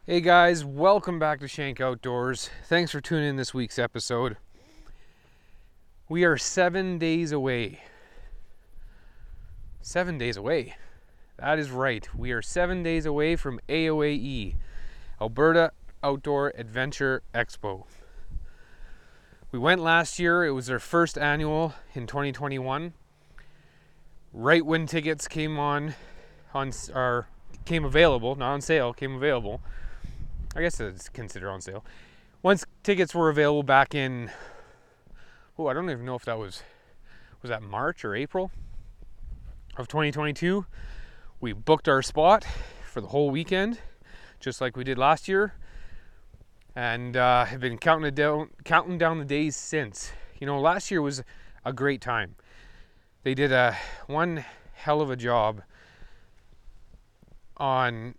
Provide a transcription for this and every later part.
Hey guys, welcome back to Shank Outdoors. Thanks for tuning in this week's episode. We are 7 days away. 7 days away. That is right. We are 7 days away from AOAE, Alberta Outdoor Adventure Expo. We went last year. It was our first annual in 2021. Right when tickets came came available, not on sale, came available. I guess it's considered on sale. Once tickets were available back in, I don't even know if that was that March or April of 2022. We booked our spot for the whole weekend, just like we did last year, and have been counting down the days since. You know, last year was a great time. They did one hell of a job on,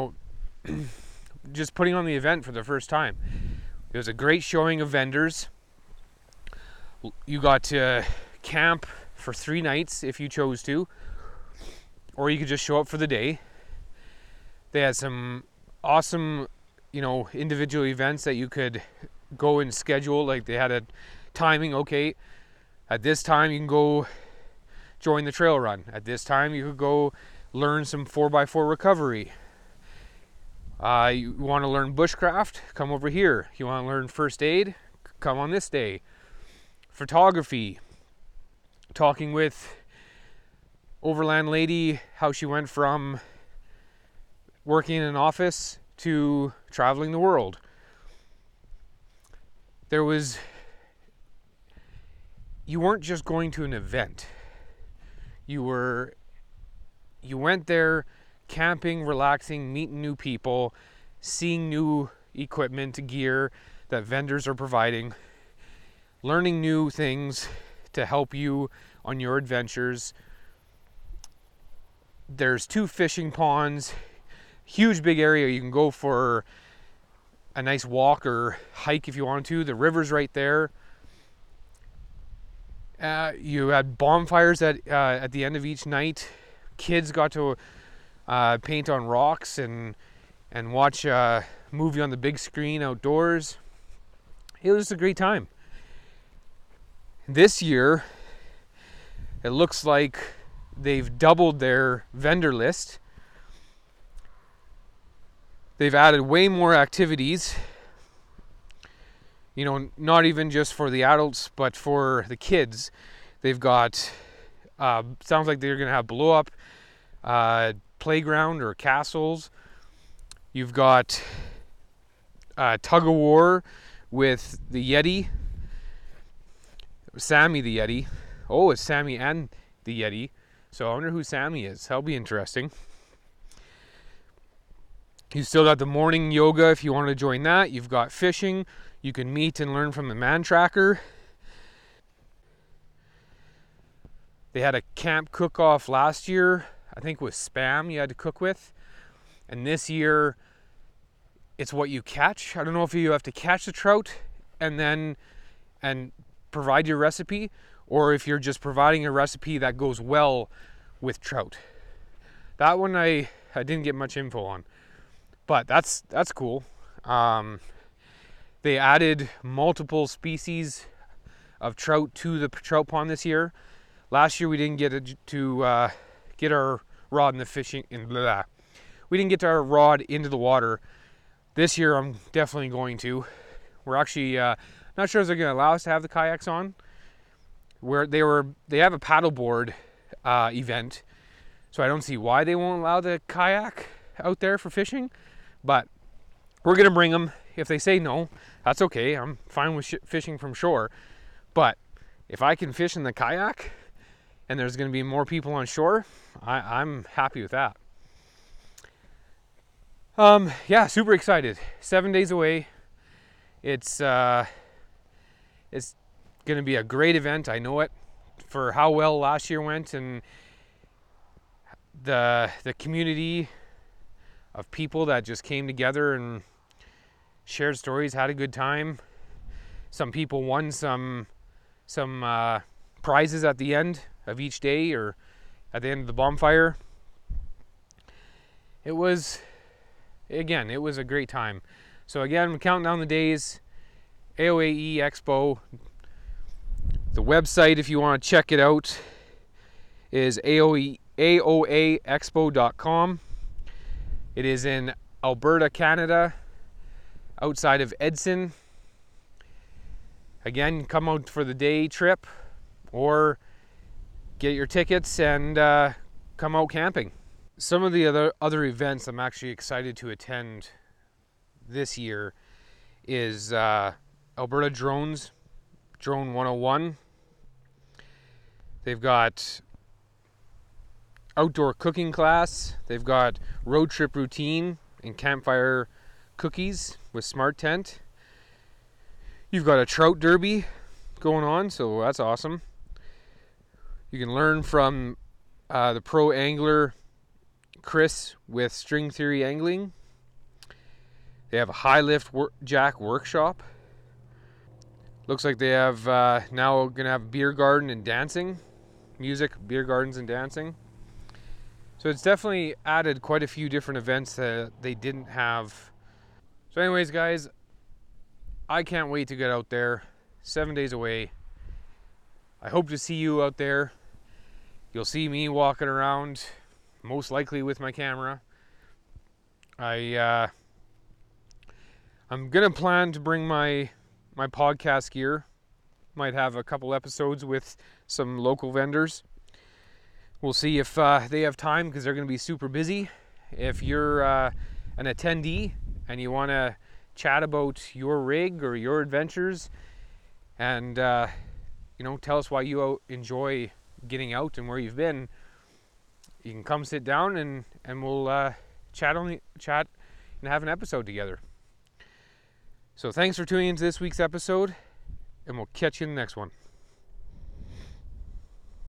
just putting on the event for the first time. It was a great showing of vendors. You got to camp for 3 nights if you chose to, or you could just show up for the day. They had some awesome, individual events that you could go and schedule. Like they had a timing, okay, at this time you can go join the trail run. At this time you could go learn some 4x4 recovery. You want to learn bushcraft? Come over here. You want to learn first aid? Come on this day. Photography. Talking with Overland Lady, how she went from working in an office to traveling the world. You weren't just going to an event. You went there camping, relaxing, meeting new people, seeing new equipment, gear that vendors are providing, learning new things to help you on your adventures. There's 2 fishing ponds, huge big area you can go for a nice walk or hike if you want to. The river's right there. You had bonfires at the end of each night. Kids got to paint on rocks and watch a movie on the big screen outdoors. It was a great time. This year, it looks like they've doubled their vendor list. They've added way more activities. Not even just for the adults, but for the kids. They've got, sounds like they're going to have blow up playground or castles. You've got tug of war with the Yeti, Sammy the Yeti. Oh, it's Sammy and the Yeti. So I wonder who Sammy is. That'll be interesting. You still got the morning yoga if you want to join that. You've got fishing. You can meet and learn from the man tracker. They had a camp cook-off last year. I think with Spam you had to cook with. And this year, it's what you catch. I don't know if you have to catch the trout and provide your recipe, or if you're just providing a recipe that goes well with trout. That one I didn't get much info on, but that's cool. They added multiple species of trout to the trout pond this year. Last year we didn't get to get our rod in the fishing we didn't get our rod into the water. This year I'm definitely going to. We're actually not sure if they're going to allow us to have the kayaks on. They have a paddleboard event, so I don't see why they won't allow the kayak out there for fishing, but we're going to bring them. If they say no, that's okay. I'm fine with fishing from shore, but if I can fish in the kayak and there's going to be more people on shore, I'm happy with that. Yeah, super excited. 7 days away. It's going to be a great event. I know it, for how well last year went, and the community of people that just came together and shared stories, had a good time. Some people won some prizes at the end of each day or at the end of the bonfire. It was again, it was a great time. So again, I'm counting down the days. AOAE Expo. The website, if you want to check it out, is aoaexpo.com. It is in Alberta, Canada, outside of Edson. Again, come out for the day trip or get your tickets and come out camping. Some of the other events I'm actually excited to attend this year is Alberta Drones, Drone 101. They've got outdoor cooking class. They've got road trip routine and campfire cookies with Smart Tent. You've got a trout derby going on, so that's awesome. You can learn from the pro angler Chris with String Theory Angling. They have a high lift jack workshop. Looks like they have now going to have beer garden and dancing. Music, beer gardens, and dancing. So it's definitely added quite a few different events that they didn't have. So anyways, guys, I can't wait to get out there. 7 days away. I hope to see you out there. You'll see me walking around, most likely with my camera. I'm gonna plan to bring my podcast gear. Might have a couple episodes with some local vendors. We'll see if they have time, because they're gonna be super busy. If you're an attendee and you want to chat about your rig or your adventures, and tell us why you enjoy getting out and where you've been, you can come sit down and we'll chat and have an episode together. So thanks for tuning into this week's episode, and we'll catch you in the next one.